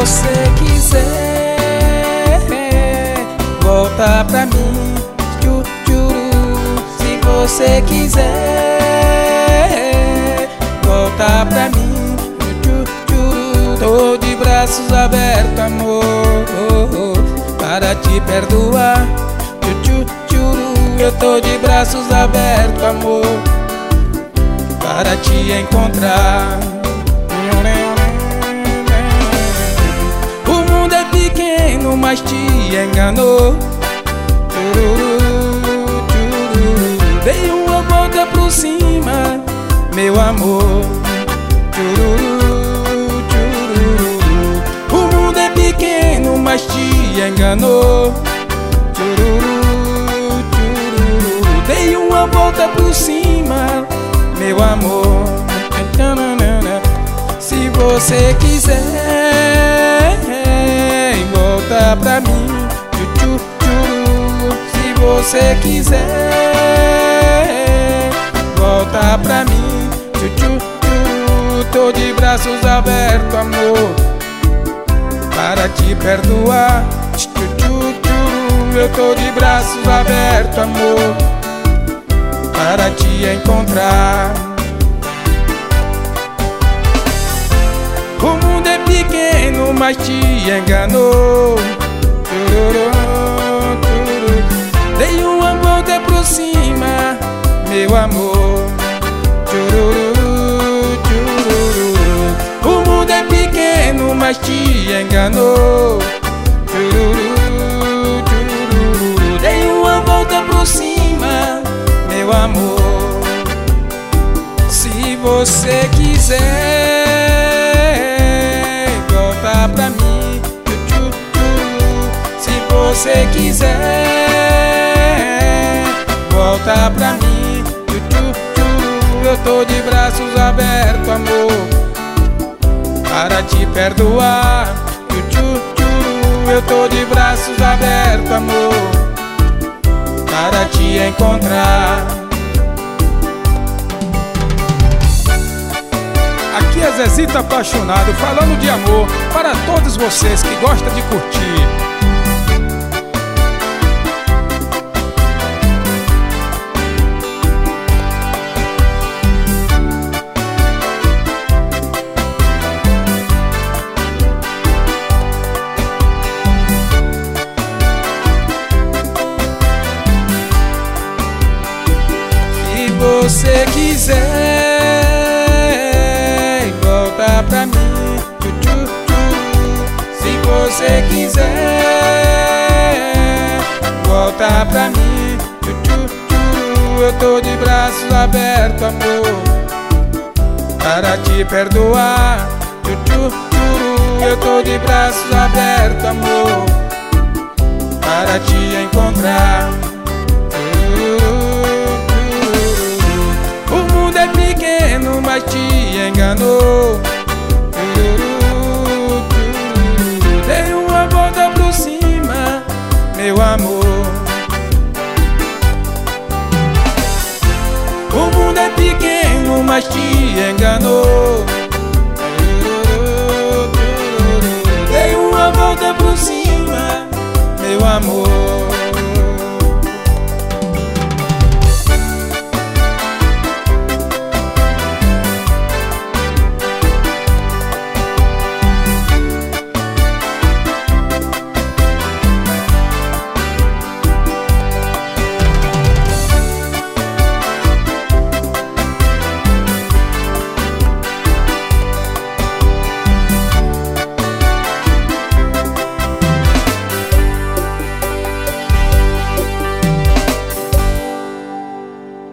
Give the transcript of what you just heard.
você quiser, volta pra mim, tchururu. Se você quiser, volta pra mim, tchururu. Tô de braços abertos, amor, para te perdoar, tchururu. Eu tô de braços abertos, amor, para te encontrar. O mundo é pequeno, mas te enganou. Dei uma volta por cima, meu amor. O mundo é pequeno, mas te enganou. Dei uma volta por cima, meu amor. Se você quiser, volta pra mim, se você quiser, volta pra mim, tô de braços abertos, amor, para te perdoar, eu tô de braços abertos, amor, para te encontrar. O mundo é pequeno, mas te enganou. Dei uma volta por cima, meu amor. O mundo é pequeno, mas te enganou. Dei uma volta por cima, meu amor. Se você quiser, volta pra mim, se você quiser, volta pra mim, eu tô de braços abertos, amor, para te perdoar, eu tô de braços abertos, amor, para te encontrar. Aqui é Zezito apaixonado, falando de amor para todos vocês que gostam de curtir. Se você quiser, volta pra mim, se você quiser, volta pra mim, eu tô de braços abertos, amor, para te perdoar, eu tô de braços abertos, amor, para te encontrar. O mundo é pequeno, mas te enganou. Dei uma volta por cima, meu amor. O mundo é pequeno, mas te enganou.